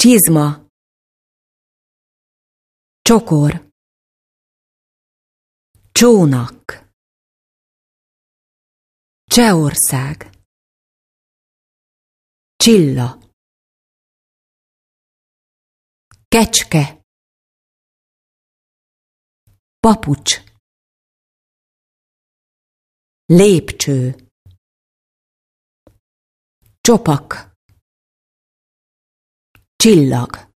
Csizma, csokor, csónak, Csehország, csilla, kecske, papucs, lépcső, csopak, csillag.